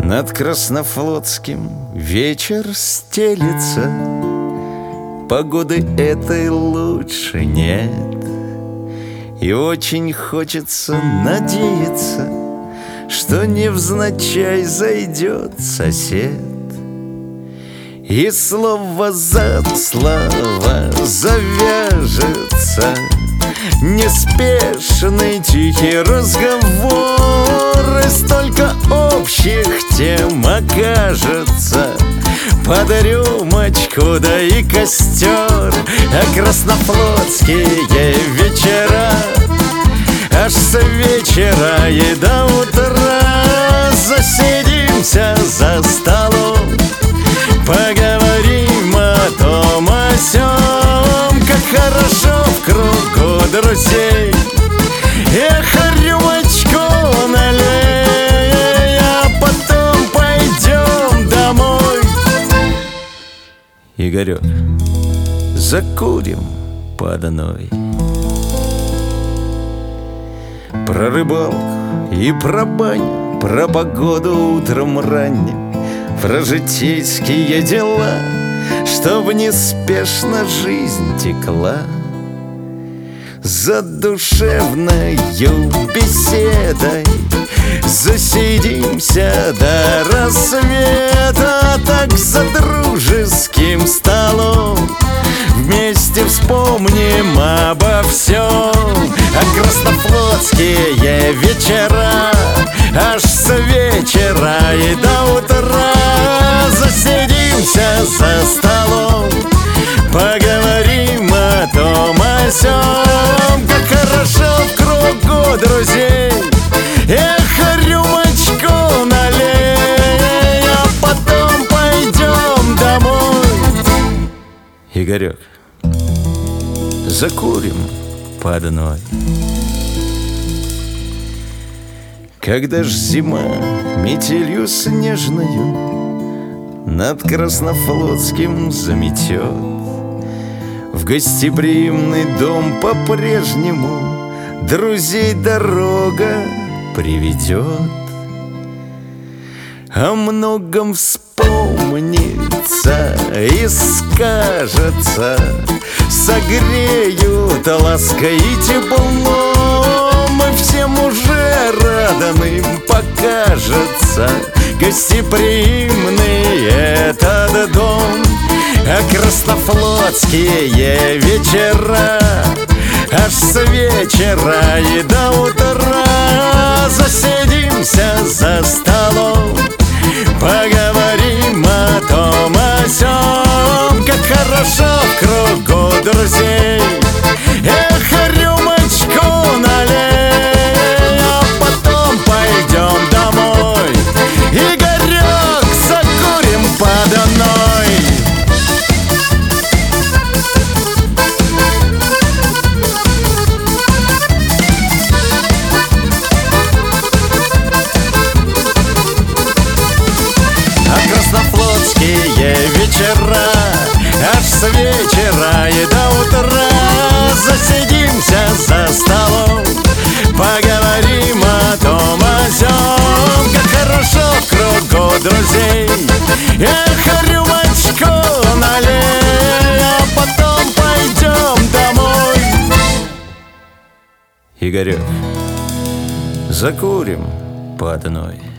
Над Краснофлотским вечер стелется, погоды этой лучше нет. И очень хочется надеяться, что невзначай зайдет сосед, и слово за слово завяжется неспешный тихий разговор, и столько общих тем окажется под рюмочку, да и костер. А краснофлотские вечера аж с вечера и до утра засидимся за столом, поговорим о том о сём, как хорошо в кругу друзей. Эх, рюмочку налей, а потом пойдем домой. Игорек, закурим по одной. Про рыбалку и про баню, про погоду утром ранним, про житейские дела, чтоб неспешно жизнь текла. За душевною беседой засидимся до рассвета, так за дружеским столом вместе вспомним обо всем. А краснофлотские вечера аж с вечера и до утра засидимся за столом, поговорим о том о сём, как хорошо в кругу друзей. Эх, рюмочку налей, а потом пойдем домой. Игорек, закурим по одной. Когда ж зима метелью снежною над Краснофлотским заметет, в гостеприимный дом по-прежнему друзей дорога приведет. О многом вспомнится и скажется, согреют лаской и теплом, и всем уже радостным покажется гостеприимный этот дом. А краснофлотские вечера аж с вечера и до утра засидимся за столом, поговорим о том о сём, как хорошо в кругу друзей. Эх, рюмочку налей, а потом пойдем домой. Игорек, закурим по одной. Краснофлотские вечера аж с вечера и до утра засидимся за столом, поговорим о том о сём, как хорошо в кругу друзей. Эх, рюмочку налей, а потом пойдем домой. Игорек, закурим по одной.